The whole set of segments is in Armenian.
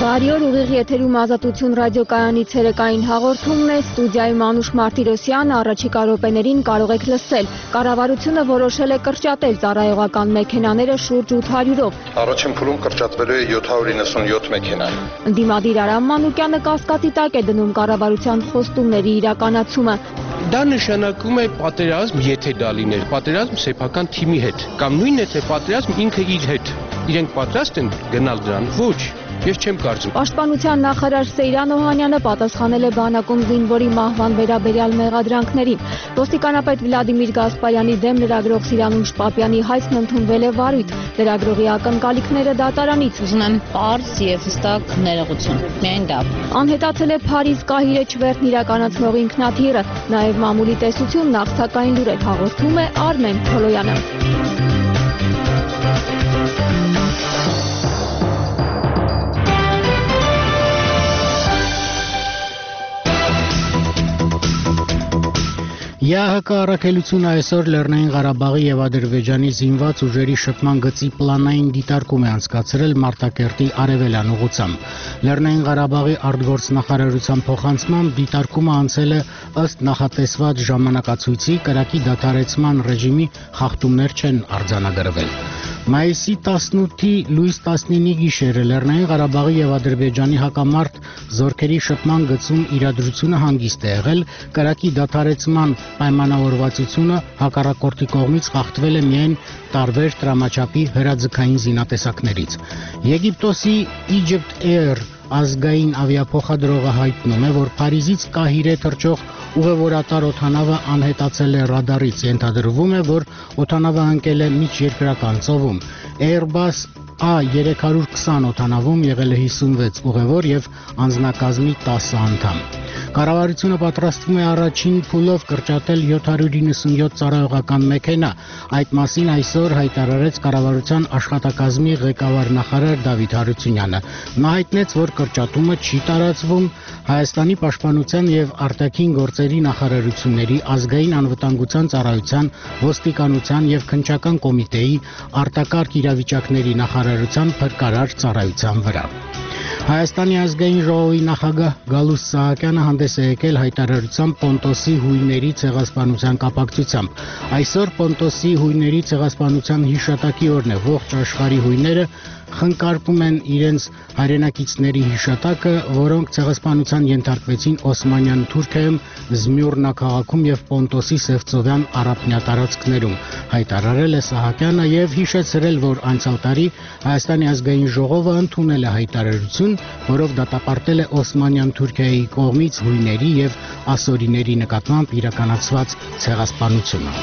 Բարի օր, ուղիղ եթերում Ազատություն ռադիոկայանի ցերեկային հաղորդումն է, ստուդիայում Անուշ Մարտիրոսյան, առաջիկա րոպեներին կարող եք լսել։ Կառավարությունը որոշել է կրճատել ծառայողական մեքենաները շուրջ 800-ով։ Առաջին փուլում կրճատվելու է 797 մեքենա։ Ընդդիմադիր Արամ Մանուկյանը կասկածի տակ է դնում կառավարության խոստումների իրականացումը։ Դա նշանակում է պատերազմ, եթե դա լիներ, պատերազմ սեփական թիմի հետ, կամ նույնն է թե պատերազմ ինքը իր հետ։ Իրենք պատրաստ են գնալ դրան, ոչ։ Ես չեմ կարծում։ Պաշտպանության նախարար Սեյրան Օհանյանը պատասխանել է բանակում զինվորի մահվան վերաբերյալ մեղադրանքներին։ Ոստիկանապետ Վլադիմիր Գասպարյանի դեմ լրագրող Սիրանուշ Պապյանի հայցն ընդունվել է վարույթ։ Լրագրողի ակնկալիքները դատարանից։ Ուզում եմ պարզ եւ հստակ ներողություն։ Միայն դա։ Անհետացել է Փարիզ Կահիրե չվերթն իրականացնող ինքնաթիռը, նաև մամուլի տեսությունն աղցակային լուրեր հաղորդում է Արմեն Փոլոյանը։ ԵԱՀԿ առաքելությունը այսօր Լեռնային Ղարաբաղի եւ Ադրբեջանի զինված ուժերի շփման գծի պլանային դիտարկում է անցկացրել Մարտակերտի արևելյան ուղղությամբ։ Լեռնային Ղարաբաղի արտգործնախարարության փոխանցմամբ դիտարկումը անցել է ըստ նախատեսված ժամանակացույցի, կրակի դադարեցման ռեժիմի խախտումներ չեն արձանագրվել։ Մայիսի 18-ի լույս 19-ի գիշերը Լեռնային Ղարաբաղի եւ Ադրբեջանի հակամարտ զորքերի շփման գծում իրադրությունը հանգիստ է եղել, կրակի դադարեցման պայմանավորվածությունը հակառակորդի կողմից խախտվել է միայն տարբեր տրամաչափի հրաձգային զինատեսակներից։ Եգիպտոսի Egypt Air ազգային ավիափոխադրողը հայտնում է, որ Փարիզից Կահիրե թռչող ուղևորատար օդանավը անհետացել է ռադարից, ենթադրվում է, որ օդանավը ընկել է միջերկրական ծովում։ Airbus A320 օդանավում եղել է 56 ուղևոր եւ անձնակազմի 10 անդամ։ Կառավարությունը պատրաստվում է առաջին փուլով կրճատել 797 ծառայողական մեքենա։ Այդ մասին այսօր հայտարարեց կառավարության աշխատակազմի ղեկավար նախարար Դավիթ Հարությունյանը։ Նա հայտնեց, որ կրճատումը չի տարածվում Հայաստանի պաշտպանության եւ արտաքին գործերի նախարարությունների, ազգային անվտանգության ծառայության, ոստիկանության եւ քննչական կոմիտեի, արտակարգ իրավիճակների նախարարության փրկարար ծառայության վրա։ Հայաստանի ազգային ժողովի նախագահ Գալուստ Սահակյանը հանդես է եկել հայտարարությամբ Պոնտոսի հույների ցեղասպանության կապակցությամբ։ Այսօր Պոնտոսի հույների ցեղասպանության հիշատակի օրն է։ Ողջ աշխարհի հույները խնկարկում են իրենց հայրենակիցների հիշատակը, որոնք ցեղասպանության ենթարկվեցին Օսմանյան Թուրքիայում, Զմյուռնա քաղաքում եւ Պոնտոսի Սևծովյան առափնյա տարածքներում, հայտարարել է Սահակյանը եւ հիշեցրել, որ անցյալ տարի Հայաստանի ազգային ժողովը ընդունել է հայտարարություն, որով դատապարտել է Օսմանյան Թուրքիայի կողմից հույների եւ ասորիների նկատմամբ իրականացված ցեղասպանությունը։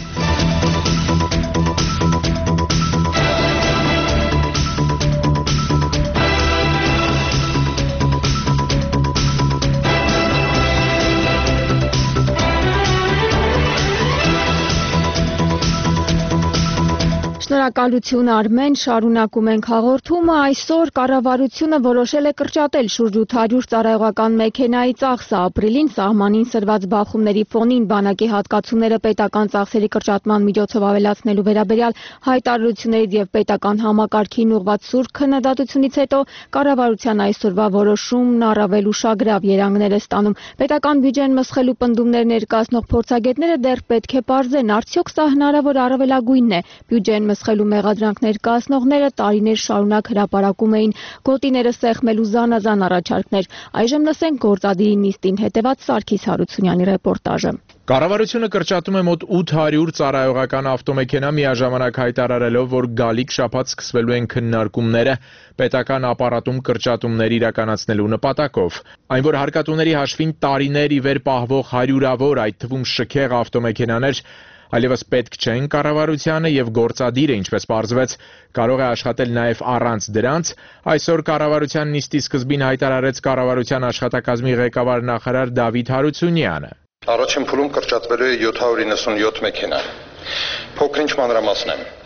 Շնորհակալություն Արմեն, շարունակում ենք հաղորդումը։ Այսօր կառավարությունը որոշել է կրճատել շուրջ 800 ծառայողական մեքենայի ծախսը։ Ապրիլին սահմանին սրված բախումների ֆոնին բանակի հատկացումները պետական ծախսերի կրճատման միջոցով ավելացնելու վերաբերյալ հայտարարություններից եւ պետական համակարգին ուղղված սուր քննադատությունից հետո կառավարության այսօրվա որոշումն առավել ուշագրավ երանգներ է ստանում։ Պետական բյուջեն մսխելու պնդումներ ներկայացնող փորձագետները դեռ պետք է պարզեն, արդյոք սա հնարավոր առավելագույնն է։ Բյուջեն մսխելու մեղադրանք ներկայացնողները տարիներ շարունակ հրապարակում էին գոտիները սեղմելու զանազան առաջարկներ։ Այժմ լսենք գործադիրի նիստին հետևած Սարգիս Հարությունյանի ռեպորտաժը։ Կառավարությունը կրճատում է մոտ 800 ծառայողական ավտոմեքենա միաժամանակ հայտարարելով, որ գալիք շաբաթ սկսվելու են քննարկումները պետական ապարատում կրճատումներ իրականացնելու նպատակով։ Այն, որ հարկատուների հաշվին տարիներ ի վեր պահվող հարյուրավոր, այդ թվում շքեղ ավտոմեքենաներ այլևս պետք չեն կառավարությանը եւ գործադիրը, ինչպես պարզվեց, կարող է աշխատել նաեւ առանց դրանց, այսօր կառավարության նիստի սկզբին հայտարարեց կառավարության աշխատակազմի ղեկավար նախարար Դավիթ Հարությունյանը։ Առաջին փուլում կրճատվելու է 797 մեքենա։ Փոքրինչ մանրամասն եմ։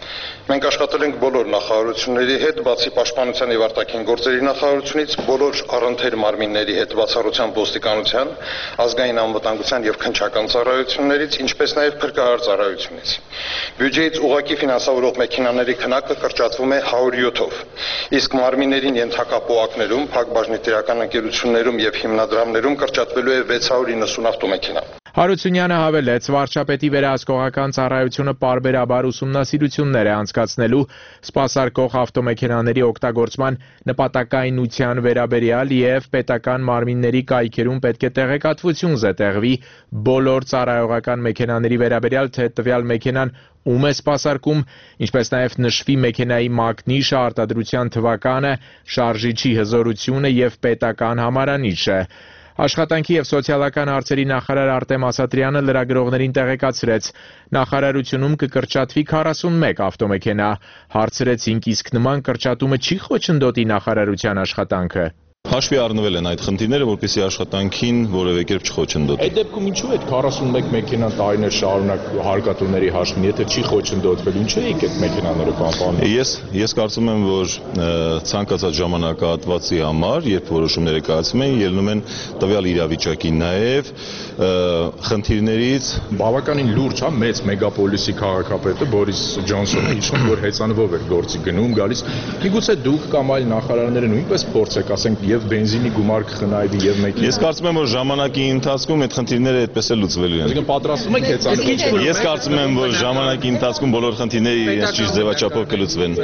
Մենք աշխատել ենք բոլոր նախարարությունների հետ, բացի Պաշտպանության եւ արտաքին գործերի նախարարությունից, բոլոր առընթեր մարմինների հետ, բացառությամբ ոստիկանության, ազգային անվտանգության եւ քննչական ծառայություններից, ինչպես նաեւ փրկարար ծառայությունից։ Բյուջեից ուղղակի ֆինանսավորող մեքենաների քանակը կրճատվում է 107-ով, իսկ մարմիններին ենթակապոակներում, փակbaşնի տիրական ընկերություններում եւ հիմնադրամներում կրճատվելու է 690 ավտոմեքենա։ Հարությունյանը հավելեց, վարչապետի վերահսկողական ծառայությունը պարբերաբար ուսումնասիրություններ է անցկացնելու սպասարկող ավտոմեքենաների օգտագործման նպատակայնության վերաբերյալ եւ պետական մարմինների կայքերում պետք է տեղեկատվություն զետեղվի բոլոր ծառայողական մեքենաների վերաբերյալ, թե տվյալ մեքենան ում է սպասարկում, ինչպես նաեւ նշվի մեքենայի մակնիշը, արտադրության թվականը, շարժիչի հզորությունը եւ պետական համարանիշը։ Աշխատանքի եւ սոցիալական հարցերի նախարար Արտեմ Ասատրյանը լրագրողներին տեղեկացրեց, նախարարությունում կկրճատվի 41 ավտոմեքենա, հարցրեցինք, իսկ նման կրճատումը չի խոչընդոտի նախարարության աշխատանքը։ Հաշվի առնվել են այդ խնդիրները, որպեսզի աշխատանքին որևէ կերպ չխոչընդոտի։ Այդ դեպքում ինչու է 41 մեքենան տարիներ շարունակ հարկատուների հաշվին, եթե չի խոչընդոտվել, ինչու է այդ մեքենաները պահպանում։ Ես կարծում եմ, որ ցանկացած ժամանակահատվածի համար, երբ որոշումները կայացվում են, ելնում են տվյալ իրավիճակի, նաև խնդիրներից բավականին լուրջ, հա, մեծ մեգապոլիսի քաղաքապետը Բորիս Ջոնսոնը հիշում, որ հեծանվով էր գործի գնում գալիս։ Միգուցե դուք կամ այլ նախարարները նույնպես փորձեք, ասենք, եւ բենզինի գումար կխնայվի եւ մեքենա։ Ես կարծում եմ, որ ժամանակի ընթացքում այդ խնդիրները այդպես էլ լուծվելու են։ Այսինքն պատրաստվում եք հեծանվի։ Ես կարծում եմ, որ ժամանակի ընթացքում բոլոր խնդիրները իրենց ճիշտ ձևաչափով կլուծվեն։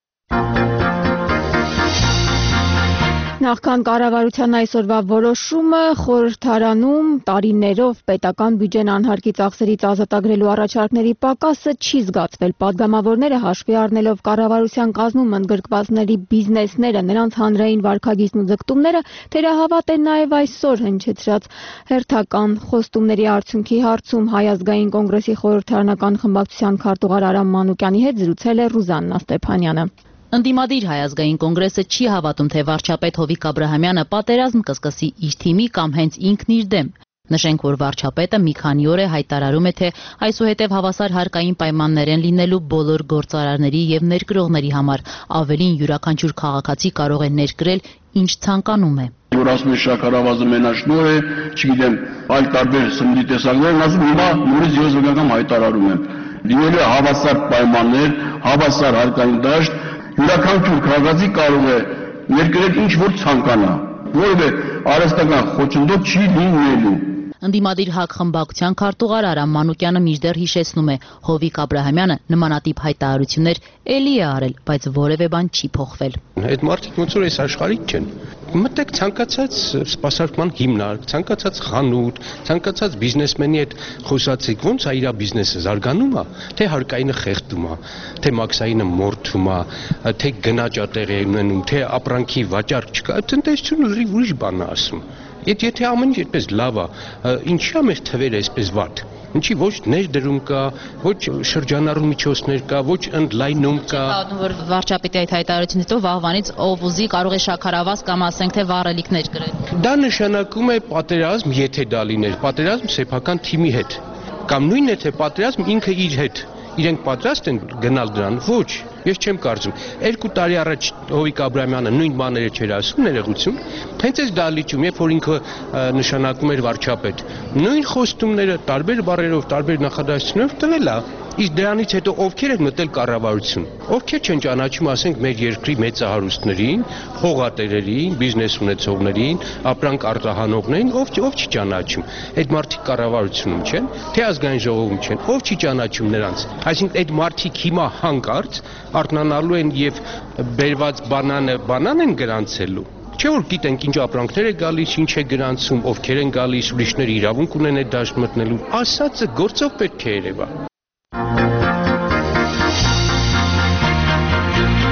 Նախքան կառավարության այսօրվա որոշումը խորհրդարանում տարիներով պետական բյուջեն անհարկի ծախսերից ազատագրելու առաջարկների պակասը չի զգացվել։ Պատգամավորները հաշվի առնելով կառավարության կազմում ընդգրկվածների բիզնեսները, նրանց հանրային վարքագիծն ու ձգտումները, թերահավատ են նաև այսօր հնչեցրած հերթական խոստումների արդյունքի հարցում։ Հայ ազգային կոնգրեսի խորհրդարանական խմբակցության քարտուղար Արամ Մանուկյանի հետ զրուցել է Ռուզաննա Ստեփանյանը։ Ընդդիմադիր Հայ ազգային կոնգրեսը չի հավատում, թե վարչապետ Հովիկ Աբրահամյանը պատերազմ կսկսի իր թիմի կամ հենց ինքն իր դեմ։ Նշենք, որ վարչապետը մի քանի օր է հայտարարում է, թե այսուհետև հավասար հարկային պայմաններ են լինելու բոլոր գործարարների եւ ներկրողների համար, ավելին յուրաքանչյուր քաղաքացի կարող է ներկրել ինչ ցանկանում է։ Որ ասում է շաքարավազը մենաշնոր է, չգիտեմ, այլ տարբեր սննդի տեսակներ, ասում հիմա նորից ես վկայական հայտարարում եմ։ Լինելու է հավասար պայմաններ, հավասար հարկային դաշտ, յուրաքանչյուր քաղաքացի կարող է ներկրել ինչ որ ցանկանա, որովհետեւ արհեստական խոչընդոտ չի լինելու։ Ընդդիմադիր ՀԱԿ խմբակցության քարտուղար Արամ Մանուկյանը մինչդեռ հիշեցնում է, Հովիկ Աբրահամյանը նմանատիպ հայտարարություններ էլի է արել, բայց որևէ բան չի փոխվել։ Այդ մարդիկ ոնց որ այս աշխարհից չեն։ Մտեք ցանկացած սպասարկման հիմնարկ, ցանկացած խանութ, ցանկացած բիզնեսմենի հետ խոսացեք, ոնց է իր բիզնեսը զարգանում է, թե հարկայինը խեղդում է, թե մաքսայինը մորթում է, թե գնաճատեղ է ունենում, թե ապրանքի վաճառք չկա, տնտեսությունը լրիվ ուրիշ բան է ասում։ Եթե ամեն ինչ այդպես լավ է, ինչի՞ է մեր թվերը այսպես վատ։ Ինչի ոչ ներդրում կա, ոչ շրջանառու միջոցներ կա, ոչ ընդլայնում կա։ Որ վարչապետի այդ հայտարարությունից հետո վաղվանից ով ուզի կարող է շաքարավազ կամ ասենք թե վառելիքներ գրել։ Դա նշանակում է պատերազմ, եթե դա լիներ, պատերազմ սեփական թիմի հետ։ Կամ նույնն է թե պատերազմ ինքը իր հետ։ Իրենք պատրաստ են գնալ դրան, ոչ, ես չեմ կարծում։ 2 տարի առաջ Հովիկ Աբրահամյանը նույն բաները չէր ասում ներողություն, հենց այս դահլիճում, երբ որ ինքը նշանակում էր վարչապետ, նույն խոստումները տարբեր բառերով, տարբեր նախադասություններով տվել է, իսկ դրանից հետո ովքեր են մտել կառավարություն, ովքեր չեն ճանաչում, ասենք, մեր երկրի մեծահարուստներին, հողատերերին, բիզնես ունեցողներին, ապրանք արտահանողներին, ով չի ճանաչում։ Այդ մարդիկ կառավարությունում չեն, թե ազգային ժողովում չեն, ով չի ճանաչում նրանց։ Այսինքն այդ մարդիկ հիմա հանկարծ արթնանալու են եւ բերված բանան են գրանցելու։ Չէ՞ որ գիտենք ինչ ապրանքներ է գալիս, ինչ է գրանցում, ովքեր են գալիս, ուրիշները իրավունք ունեն այդ դաշտ մտնելու։ Ասածը գործով պետք է երևա։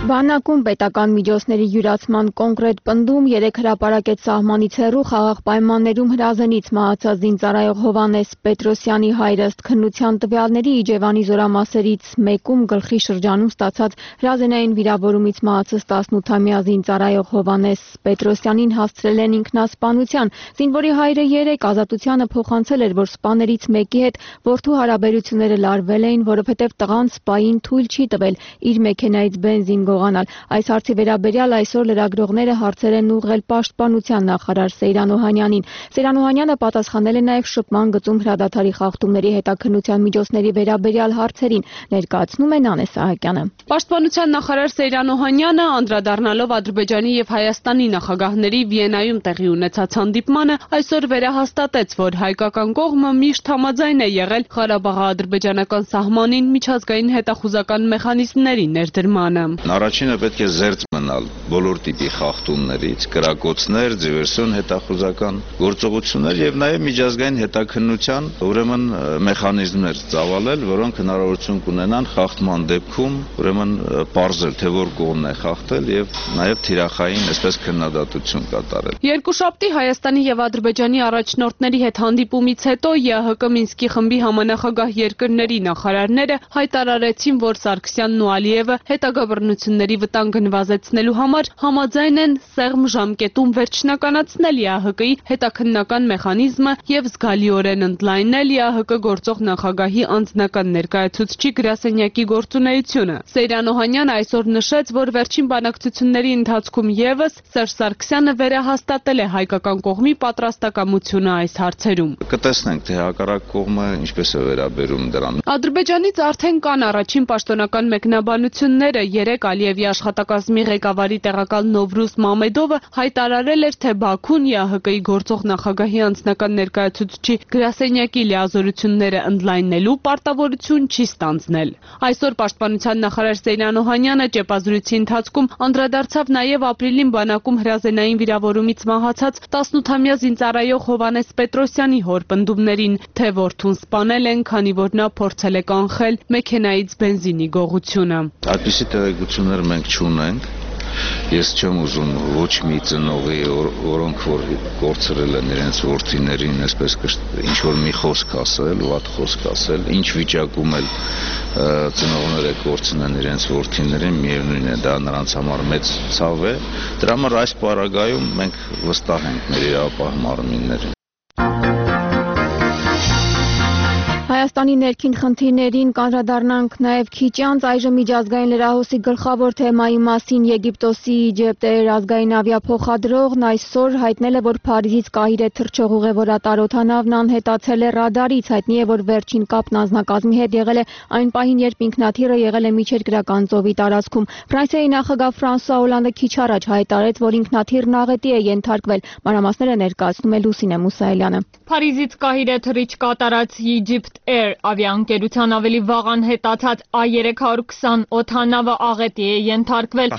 Բանակում պետական միջոցների յուրացման կոնկրետ պնդում 3 հրապարակեց սահմանից հեռու խաղաղ պայմաններում հրազենից մահացած զինծառայող Հովհաննես Պետրոսյանի հայրը ըստ քննության տվյալների Իջևանի զորամասերից մեկում գլխի շրջանում ստացած հրազենային վիրավորումից մահացած 18-ամյա զինծառայող Հովհաննես Պետրոսյանին հասցրել են ինքնասպանության։ Զինվորի հայրը 3 ազատությանը փոխանցել էր, որ սպաներից մեկի հետ որդու հարաբերությունները լարվել էին, որովհետև տղան սպային թույլ չի տվել իր մեքենայից բենզին գողանալ։ Այս հարցի վերաբերյալ այսօր լրագրողները հարցեր են ուղղել Պաշտպանության նախարար Սեյրան Օհանյանին։ Սեյրան Օհանյանը պատասխանել է նաև շփման գծում հրադադարի խախտումների հետաքննության միջոցների վերաբերյալ հարցերին, ներկայացնում է Նանե Սահակյանը։ Պաշտպանության նախարար Սեյրան Օհանյանը անդրադառնալով Ադրբեջանի եւ Հայաստանի նախագահների Վիեննայում տեղի ունեցած հանդիպմանը այսօր վերահաստատեց, որ հայկական կողմը միշտ համաձայն է եղել Ղարաբաղի-ադրբեջանական սահմանին միջազգային հետախուզական մեխանիզմների ներդրմանը։ Առաջինը պետք է զերծ մնալ բոլոր տիպի խախտումներից, կրակոցներ, դիվերսիոն հետախուզական գործողություններ եւ նաեւ միջազգային հետաքննության ուրեմն մեխանիզմներ ծավալել, որոնք հնարավորություն կունենան խախտման դեպքում ուրեմն պարզել, թե որ կողմն է խախտել եւ նաեւ թիրախային, այսպես քննադատություն կատարել։ Երկուշաբթի Հայաստանի եւ Ադրբեջանի առաջնորդների հետ հանդիպումից հետո ԵԱՀԿ Մինսկի խմբի համանախագահ երկրների նախարարները հայտարարեցին, որ Սարգսյանն ու Ալիևը հետագա բռնությունների վտանգը նվազեցնելու համար համաձայն են սեղմ ժամկետում վերջնականացնել ԵԱՀԿ-ի հետաքննական մեխանիզմը եւ զգալիորեն ընդլայնել ԵԱՀԿ գործող նախագահի անձնական ներկայացուցչի գրասենյակի գործունեությունը։ Սեյրան Օհանյանը այսօր նշեց, որ վերջին բանակցությունների ընթացքում եւս Սերժ Սարգսյանը վերահաստատել է հայկական կողմի պատրաստակամությունը այս հարցերում։ Կտեսնենք, թե հակառակ կողմը ինչպես է վերաբերում դրան։ Ադրբեջանից արդեն կան առաջին պաշտոնական մեկնաբանությունները։ 3 Ալիևի աշխատակազմի ղեկավարի տեղակալ Նովրուզ Մամեդովը հայտարարել էր, թե Բաքուն ԵԱՀԿ-ի գործող նախագահի անձնական ներկայացուցչի գրասենյակի լիազորությունները ընդլայնելու պարտավորություն չի ստանձնել։ Այսօր Պաշտպանության նախարար Սեյրան Օհանյանը ճեպազրույցի ընթացքում անդրադարձավ նաև ապրիլին բանակում հրազենային վիրավորումից մահացած 18-ամյա զինծառայող Հովհաննես Պետրոսյանի հորպնդումներին, թե որդուն սպանել են, քանի որ նա փորձել է կանխել մեքենայից բենզինի գողությունը։ Այդպիսի տեղեկություններ մենք չունենք։ Ես չեմ ուզում ոչ մի ծնողի, որոնք որ կորցրել են իրենց որդիներին, այսպես ինչ որ մի խոսք ասել, վատ խոսք ասել, ինչ վիճակում էլ ծնողները կորցնեն իրենց որդիներին, միևնույն է դա նրանց համար մեծ ցավ է։ Դրա համար այս պարագայում մենք վստահ ենք մեր իրավապահ մարմիններին։ Հայաստանի ներքին խնդիրներին կանդրադառնանք նաև քիչ անց։ Այժմ միջազգային լրահոսի գլխավոր թեմայի մասին Եգիպտոսի Իջիպտեր ազգային ավիափոխադրողն այսօր հայտնել է, որ Փարիզից Կահիրե թռչող ուղևորատար օդանավն անհետացել է ռադարից։ Հայտնի է, որ վերջին կապն անձնակազմի հետ եղել է այն պահին, երբ ինքնաթիռը եղել է միջերկրական ծովի տարածքում։ Ֆրանսիայի նախագահ Ֆրանսուଆ Օլանդը քիչ առաջ հայտարարեց, որ ինքնաթիռն աղետի է ենթարկվել։ Մանրամասները ներկայացնում է Լուսինե Մուսայելյանը։ Փարիզից Կահիրե թռիչ կատարած Egypt-Air ավիաընկերության ավելի վաղ անհետացած A320 օդանավը աղետի է ենթարկվել։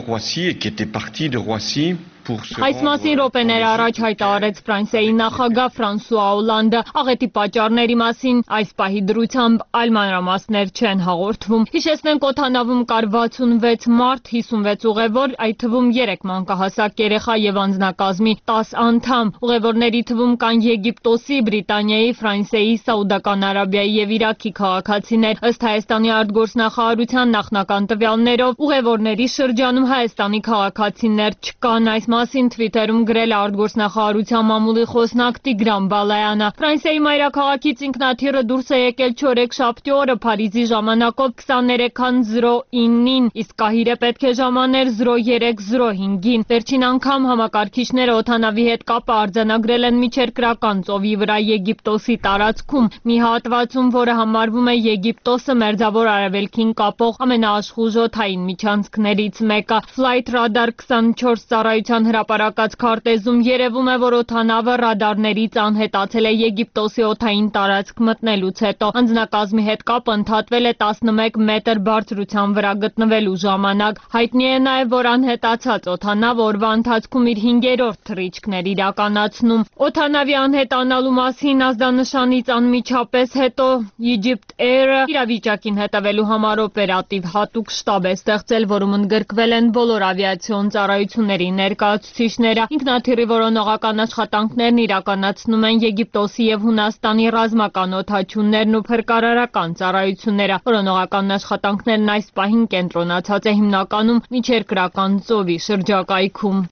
Այս մասին րոպեներ առաջ հայտարարեց Ֆրանսիայի նախագահ Ֆրանսուଆ Օլանդը։ Աղետի պատճառների մասին այս պահի դրությամբ այլ մանրամասներ չեն հաղորդվում։ Հիշեցնենք, օդանավում կար 66 մարդ, 56 ուղևոր, այդ թվում 3 մանկահասակ երեխա եւ անձնակազմի 10 անդամ։ Ուղևորների թվում կան Եգիպտոսի, Բրիտանիայի, Ֆրանսիայի, Սաուդական Արաբիայի եւ Իրաքի քաղաքացիներ։ Ըստ Հայաստանի արտգործնախարարության նախնական տվյալներով ուղևորների շրջանում Հայաստանի քաղաքացիներ չկան։ Այս մասին Twitter-ում գրել է արտգործնախարարության մամուլի խոսնակ Տիգրան Բալայանը։ Ֆրանսիայի մայրաքաղաքից ինքնաթիռը դուրս է եկել չորեքշաբթի օրը Փարիզի ժամանակով 23:09-ին, իսկ Կահիրե պետք է ժամաներ 03:05-ին։ Վերջին անգամ համակարգիչները օդանավի հետ կապը արձանագրել են միջերկրական ծովի վրա Եգիպտոսի տարածքում, մի հատվածում, որը համարվում է Եգիպտոսը մերձավոր արևելքին կապող ամենաաշխուժ օդային միջանցքներից մեկը։ Flight Radar 24 ծառայության ռուսական հրապարակած քարտեզում երևում է, որ օդանավը ռադարներից անհետացել է Եգիպտոսի օդային տարածք մտնելուց հետո։ Անձնակազմի հետ կապը ընդհատվել է 11 մետր բարձրության վրա գտնվելու ժամանակ։ Հայտնի է նաև, որ անհետացած օդանավը օրվա ընթացքում իր 5-րդ թռիչքն էր իրականացնում։ Օդանավի անհետանալու մասին ազդանշանից անմիջապես հետո Egypt Air-ը իրավիճակին հետևելու համար օպերատիվ հատուկ շտաբ է ստեղծել, որում ընդգրկվել են բոլոր ավիացիոն ծառայությունների ներկայացուցիչները։ Ինքնաթիռի որոնողական աշխատանքներն իրականացնում են Եգիպտոսի եւ Հունաստանի ռազմական օդաչուններն ու փրկարարական ծառայությունները։ Որոնողական աշխատանքներն այս պահին կենտրոնացած է հիմնականում միջերկրական ծովի շրջակայքում։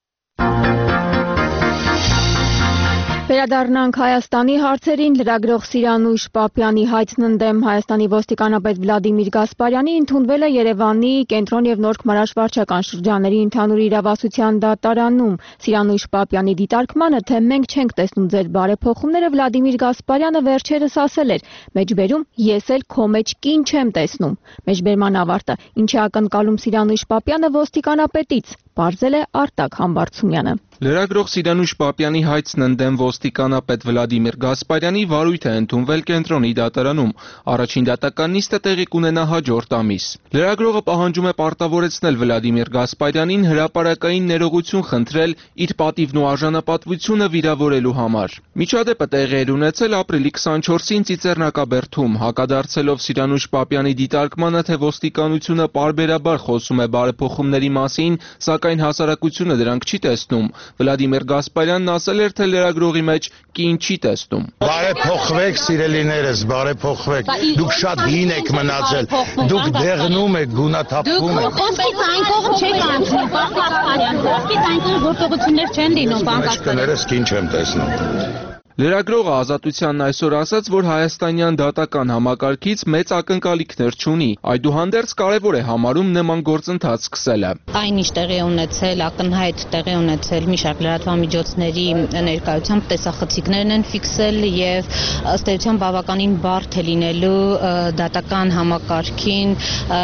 Վերադառնանք Հայաստանի հարցերին, լրագրող Սիրանույշ Պապյանի հայցն ընդդեմ Հայաստանի ոստիկանապետ Վլադիմիր Գասպարյանի ընդունվել է Երևանի Կենտրոն եւ Նորք Մարաշ վարչական շրջանների ընդհանուր իրավասության դատարանում։ Սիրանույշ Պապյանի դիտարկմանը, թե մենք չենք տեսնում ձեր բարեփոխումները, Վլադիմիր Գասպարյանը վերջերս ասել էր. «Մեջբերում ես էլ քո մեջ կին չեմ տեսնում»։ Մեջբերման ավարտը ինչ է ակնկալում Սիրանույշ Պապյանը ոստիկանապետից, պարզել է Արտակ Համբարձումյանը։ Լրագրող Սիրանույշ Պապյանի հայցն ընդդեմ ոստիկանապետ Վլադիմիր Գասպարյանի վարույթ է ընդունվել կենտրոնի դատարանում։ Առաջին դատական նիստը տեղի կունենա հաջորդ ամիս։ Լրագրողը պահանջում է պարտավորեցնել Վլադիմիր Գասպարյանին հրապարակային ներողություն խնդրել իր պատիվն ու արժանապատվությունը վիրավորելու համար։ Միջադեպը տեղի էր ունեցել ապրիլի 24-ին Ծիծեռնակաբերդում։ Հակադարձելով Սիրանույշ Պապյանի դիտարկմանը, թե ոստիկանությունը պարբերաբար խոսում է բարեփոխումների մասին, սակայն հասարակությունը դրանք չի տեսնում, Վլադիմիր Գասպարյանն ասել էր, թե լրագրողի մեջ կին չի տեսնում։ Բարեփոխվեք, սիրելիներս, բարեփոխվեք։ Դուք շատ հին եք մնացել։ Դուք դեղնում եք, գունաթափվում եք։ Խոսքից այն կողմ չեք անցնում, պարոն Գասպարյան։ Խոսքից այն կողմ գործողություններ չեն լինում, պարոն Գասպարյան։ Կներես կին չեմ տեսնում։ Լրագրողը Ազատությանն այսօր ասաց, որ հայաստանյան դատական համակարգից մեծ ակնկալիքներ չունի։ Այդուհանդերձ կարևոր է համարում նման գործընթաց սկսելը։ Այն ինչ տեղի ունեցել, ակնհայտ տեղի ունեցել մի շարք լրատվամիջոցների ներկայությամբ տեսախցիկներն են ֆիքսել եւ ըստ էության բավականին բարդ է լինելու դատական համակարգին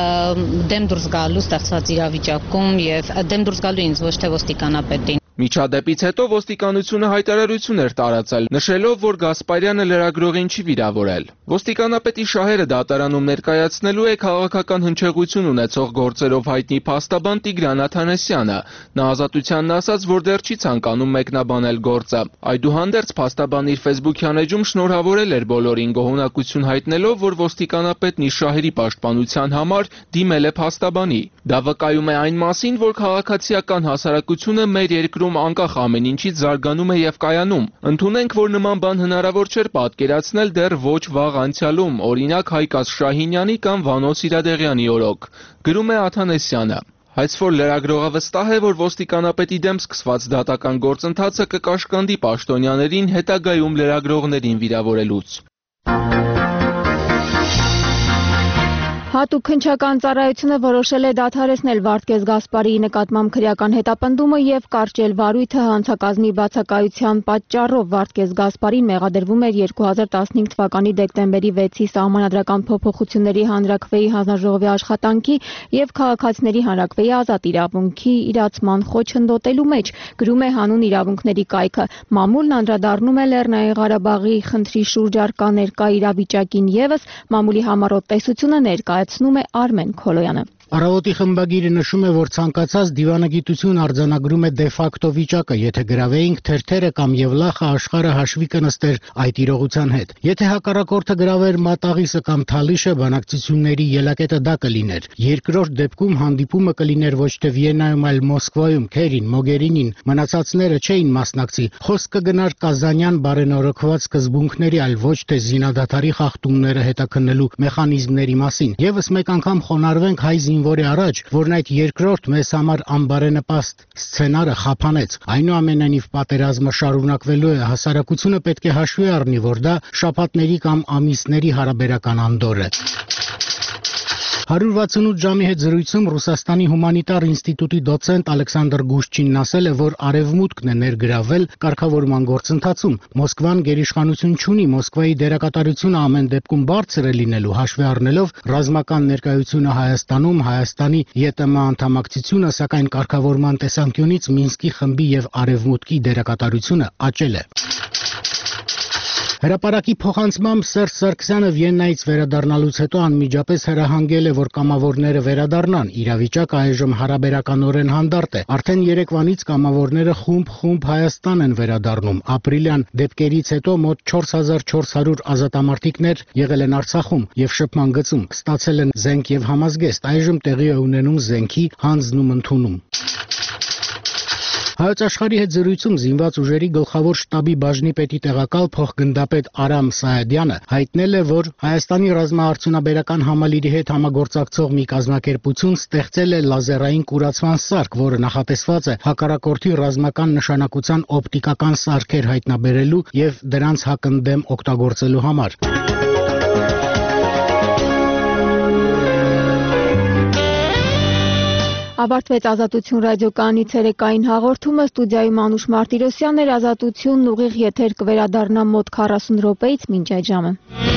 դեմ դուրս գալու ստեղծված իրավիճակում եւ դեմ դուրս գալու ինձ ոչ թե ոստիկանապետին։ Միջադեպից հետո ոստիկանությունը հայտարարություն էր տարածել, նշելով, որ Գասպարյանը լրագրողին չի վիրավորել։ Ոստիկանապետի շահերը դատարանում ներկայացնելու է քաղաքական հնչեղություն ունեցող գործերով հայտնի փաստաբան Տիգրան Աթանեսյանը։ Նա Ազատությանն ասաց, որ դեռ չի ցանկանում մեկնաբանել գործը։ Այդուհանդերձ փաստաբանն իր Facebook-յան էջում շնորհավորել էր բոլորին, գոհունակություն հայտնելով, որ ոստիկանապետն իր շահերի պաշտպանության համար դիմել է փաստաբանի։ Դա վկայում է այն մասին, որ քաղաքացիական հասարակությունը մեր երկրում անկախ ամեն ինչից զարգանում է եւ կայանում։ Ընդունենք, որ նման բան հնարավոր չէր պատկերացնել դեռ ոչ վաղ անցյալում, օրինակ Հայկազ Շահինյանի կամ Վանո Սիրադեղյանի օրոք, գրում է Աթանեսյանը։ Հայցվոր լրագրողը վստահ է, որ ոստիկանապետի դեմ սկսված դատական գործընթացը կկաշկանդի պաշտոնյաներին հետագայում լրագրողներին վիրավորելուց։ Հատուկ քննչական ծառայությունը որոշել է դադարեցնել Վարդգես Գասպարիի նկատմամբ քրեական հետապնդումը եւ կարճել վարույթը հանցակազմի բացակայության պատճառով։ Վարդգես Գասպարին մեղադրվում էր 2015 թվականի դեկտեմբերի 6-ի Սահմանադրական փոփոխությունների հանրաքվեի հանձնաժողովի աշխատանքի եւ Քաղաքացիների հանրաքվեի ազատ իրավունքի իրացման խոչընդոտելու մեջ, գրում է հանուն իրավունքների կայքը։ Մամուլն անդրադառնում է Լեռնային Ղարաբաղի խնդրի շուրջ առկա ներկա իրավիճակին եւս մամուլի համառոտ տեսությունը ներկայացնում է Արմեն Քոլոյանը։ Առավոտի խմբագիրը նշում է, որ ցանկացած դիվանագիտություն արձանագրում է դե ֆակտո վիճակը, եթե գրավեինք թերթերը կամ Եվլախը աշխարհը հաշվի կնստեր այդ իրողության հետ։ Եթե հակառակորդը գրավեր Մատաղիսը կամ Թալիշը, բանակցությունների ելակետը դա կլիներ։ Երկրորդ դեպքում հանդիպումը կլիներ ոչ թե Վիեննայում, այլ Մոսկվայում, Քերին, Մոգերինին, մնացածները չէին մասնակցի։ Խոսքը գնար Կազանյան բարենորոգված սկզբունքների, այլ ոչ թե զինադադարի խախտումները հետաքննելու մեխանիզմների մասին։ Եվս մեկ անգամ խոնարհվենք հայ զինվորի առաջ, որն այդ երկրորդ մեզ համար անբարենպաստ սցենարը խափանեց։ Այնուամենայնիվ պատերազմը շարունակվելու է, հասարակությունը պետք է հաշվի առնի, որ դա շաբաթների կամ ամիսների հարաբերական անդորր է։ 168 ժամի հետ զրույցում Ռուսաստանի հումանիտար ինստիտուտի դոցենտ Ալեքսանդր Գուշչինն ասել է, որ արևմուտքն է ներգրավել կարգավորման գործընթացում։ Մոսկվան գերիշխանություն չունի, Մոսկվայի դերակատարությունը ամեն դեպքում բարձր է լինելու, հաշվի առնելով ռազմական ներկայությունը Հայաստանում, Հայաստանի ԵՏՄ անդամակցությունը, սակայն կարգավորման տեսանկյունից Մինսկի խմբի եւ արևմուտքի դերակատարությունը աճել է։ Հրապարակի փոխանցմամբ Սերժ Սարգսյանը Վիեննայից վերադառնալուց հետո անմիջապես հրահանգել է, որ կամավորները վերադառնան։ Իրավիճակը այժմ հարաբերականորեն հանդարտ է։ Արդեն երեկվանից կամավորները խումբ Հայաստան են վերադառնում։ Ապրիլյան դեպքերից հետո մոտ 4400 ազատամարտիկներ եղել են Արցախում եւ շփման գծում, ստացել են զենք եւ համազգեստ։ Այժմ տեղի է ունենում զենքի հանձնում ընդունում։ Հայոց աշխարհի հետ զրույցում զինված ուժերի գլխավոր շտաբի բաժնի պետի տեղակալ փոխգնդապետ Արամ Սայադյանը հայտնել է, որ Հայաստանի ռազմաարդյունաբերական համալիրի հետ համագործակցող մի կազմակերպություն ստեղծել է լազերային կուրացման սարք, որը նախատեսված է հակառակորդի ռազմական նշանակության օպտիկական սարքեր հայտնաբերելու եւ դրանց հակընդդեմ օգտագործելու համար։ Ավարտվեց Ազատություն ռադիոկայանի ցերեկային հաղորդումը, ստուդիայում Անուշ Մարտիրոսյանն էր, Ազատությունն ուղիղ եթեր կվերադառնա մոտ 40 րոպեից, մինչ այդ ժամը։